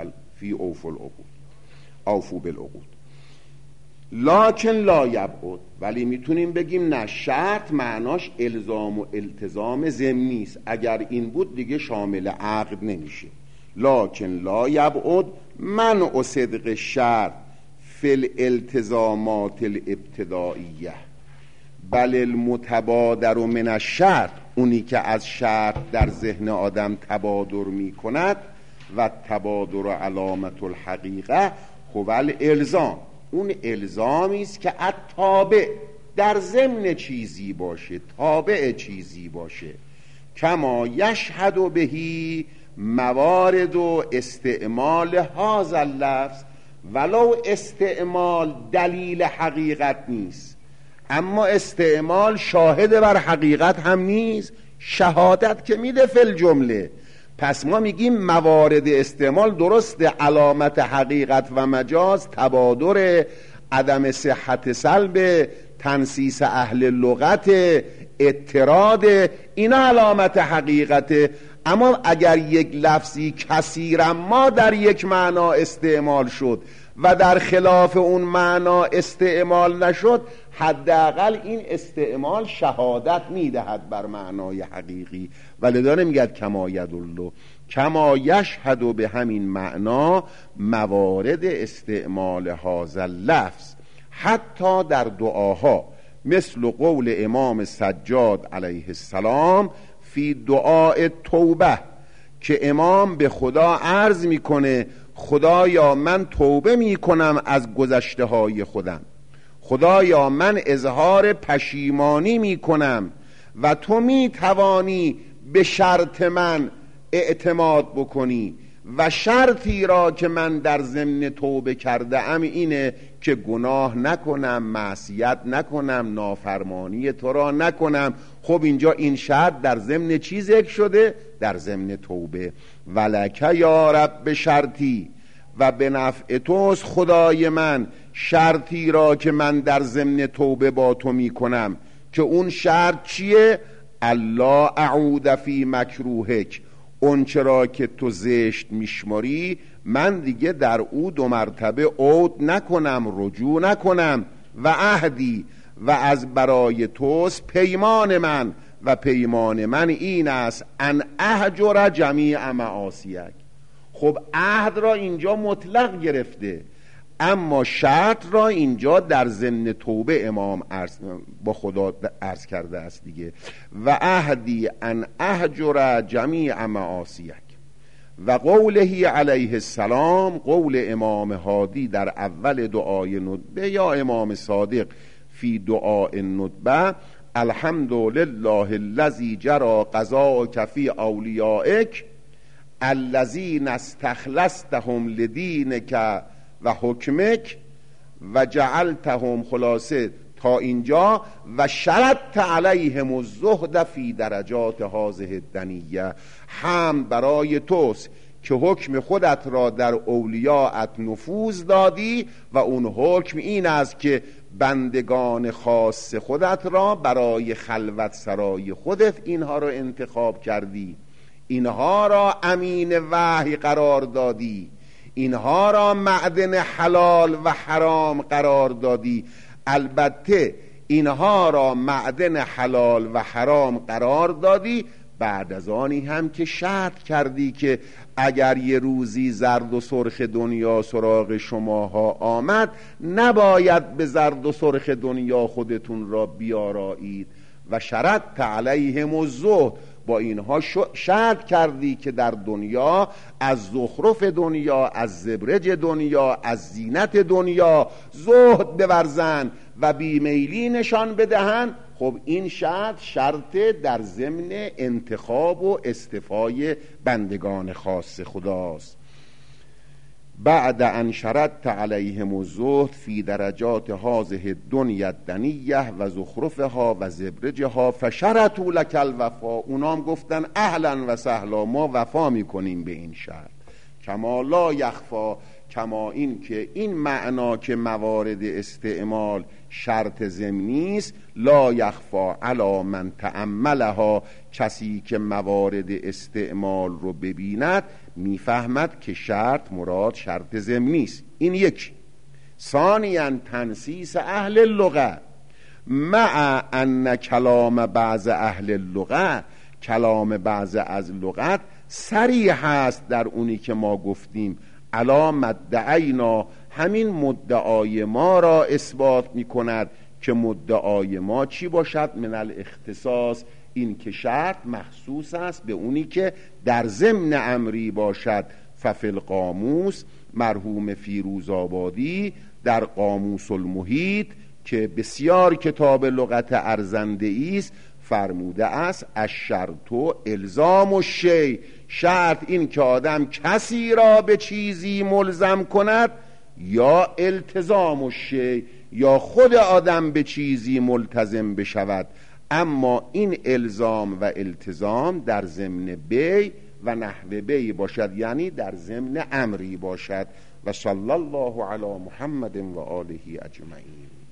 اوفو بالعقود. لکن لا یبعد، ولی میتونیم بگیم نه، شرط معناش الزام و التزام ضمنی است، اگر این بود دیگه شامل عقد نمیشه. لکن لا یبعد منع صدق شرط فی الالتزامات الابتدائیه بل المتبادر من الشرط، اونی که از شرط در ذهن آدم تبادر میکند و تبادر علامت الحقیقه هو الالزام، اون الزامی است که التابع در ضمن چیزی باشه، تابع چیزی باشه. کما یشهد بهی موارد و استعمال هذا اللفظ، ولو استعمال دلیل حقیقت نیست، اما استعمال شاهد بر حقیقت هم نیست، شهادت که میده فی الجمله. پس ما میگیم موارد استعمال درست علامت حقیقت و مجاز، تبادر، عدم صحت سلب، تنسیس اهل لغت، اعتراض، اینا علامت حقیقته. اما اگر یک لفظی کثیرا ما در یک معنا استعمال شد و در خلاف اون معنا استعمال نشد، حداقل این استعمال شهادت میدهد بر معنای حقیقی. ولذا نمیگد کما یدل، کما یشهد به همین معنا موارد استعمال هذا اللفظ حتی در دعاها، مثل قول امام سجاد علیه السلام فی دعاء توبه، که امام به خدا عرض میکنه خدایا من توبه میکنم از گذشته های خودم. خدایا من اظهار پشیمانی می کنم و تو می توانی به شرط من اعتماد بکنی و شرطی را که من در ضمن توبه کرده ام اینه که گناه نکنم، معصیت نکنم، نافرمانی تو را نکنم. خب اینجا این شرط در ضمن چی ذکر شده؟ در ضمن توبه. ولک یا رب شرطی، و به نفع توست خدای من شرطی را که من در ضمن توبه با تو می کنم، که اون شرط چیه؟ الله اعود فی مکروهک، اون چرا که تو زشت میشماری من دیگه در او 2 مرتبه عود نکنم، رجوع نکنم. و عهدی، و از برای توست پیمان من، و پیمان من این است ان اهجر جمیع معاصیک. خب عهد را اینجا مطلق گرفته، اما شرط را اینجا در ضمن توبه امام با خدا عرض کرده است دیگه. و عهدی ان اهجر جمیع معاصیک. و قوله علیه السلام، قول امام هادی در اول دعای ندبه یا امام صادق فی دعای ندبه: الحمد لله الذی جری قضاءک فی اولیائک الذین استخلصتهم لدینک و حکمک و جعلتهم، خلاصه تا اینجا، و شرطت علیهم الزهد فی درجات هذه الدنیه. حمد برای توست که حکم خودت را در اولیاءت نفوذ دادی و اون حکم این است که بندگان خاص خودت را برای خلوت سرای خودت اینها را انتخاب کردی، اینها را امین وحی قرار دادی، اینها را معدن حلال و حرام قرار دادی. البته اینها را معدن حلال و حرام قرار دادی بعد از آنی هم که شرط کردی که اگر یه روزی زرد و سرخ دنیا سراغ شماها آمد نباید به زرد و سرخ دنیا خودتون را بیارایید. و شرطت علیهم الزهد، با اینها شرط کردی که در دنیا از زخرف دنیا، از زبرج دنیا، از زینت دنیا زهد بورزن و بیمیلی نشان بدهن. خب این شرط در ضمن انتخاب و استفای بندگان خاص خداست. بعد ان شرطت علیهم الزهد فی درجات هذه الدنیا الدنیه و زخرفها و زبرجها فشرطوا لک الوفا، اونام گفتن اهلا و سهلا، ما وفا میکنیم به این شرط. کما لا یخفا، کما این که این معنا که موارد استعمال شرط ضمنی است، لا یخفا علی من تأملها، کسی که موارد استعمال رو ببیند میفهمد که شرط مراد شرط ضمنی است. این یک. ثانیاً تنسیس اهل اللغه، مع ان کلام بعض اهل اللغه، کلام بعض از لغت صریح است در اونی که ما گفتیم علی مدعینا، همین مدعای ما را اثبات می کند که مدعای ما چی باشد؟ من الاختصاص، این که شرط مخصوص است به اونی که در ضمن امری باشد. ففی القاموس، مرحوم فیروزآبادی در قاموس المحیط که بسیار کتاب لغت ارزنده است فرموده است الشرط الزام الشیء، شرط این که آدم کسی را به چیزی ملزم کند، یا التزام الشیء، یا خود آدم به چیزی ملتزم بشود. اما این الزام و التزام در ضمن بی و نحو بی باشد، یعنی در ضمن امری باشد. و صلی الله علی محمد و آله اجمعین.